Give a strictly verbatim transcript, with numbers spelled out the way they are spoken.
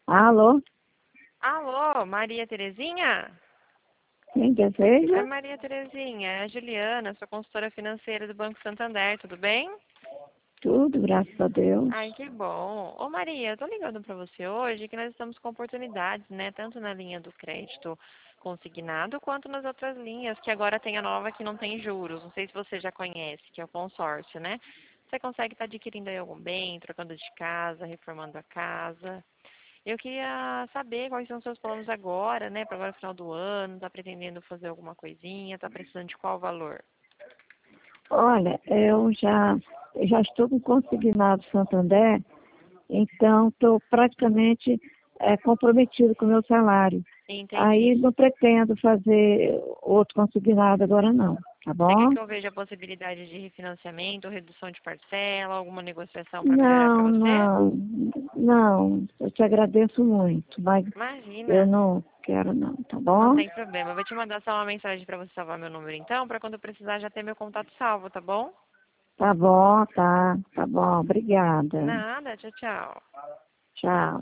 Alô? Alô, Maria Terezinha? Quem Oi, deseja? Maria Terezinha, é a Juliana, sou consultora financeira do Banco Santander, tudo bem? Tudo, graças a Deus. Ai, que bom. Ô Maria, eu tô ligando para você hoje que nós estamos com oportunidades, né? Tanto na linha do crédito consignado quanto nas outras linhas, que agora tem a nova que não tem juros. Não sei se você já conhece, que é o consórcio, né? Você consegue estar adquirindo aí algum bem, trocando de casa, reformando a casa. Eu queria saber quais são os seus planos agora, né? Para agora final do ano, tá pretendendo fazer alguma coisinha, tá precisando de qual valor? Olha, eu já, eu já estou com consignado Santander, então estou praticamente é, comprometido com o meu salário. Aí Entendi. não pretendo fazer outro consignado agora não, tá Você quer bom? que eu veja a possibilidade de refinanciamento, redução de parcela, alguma negociação para melhorar para Não, você? não, não, eu te agradeço muito, mas eu Imagina, não quero não, tá não bom? tem problema. Eu vou te mandar só uma mensagem para você salvar meu número então, para quando eu precisar já ter meu contato salvo, tá bom? Tá bom, tá, tá bom, obrigada. Nada, tchau, tchau. Tchau.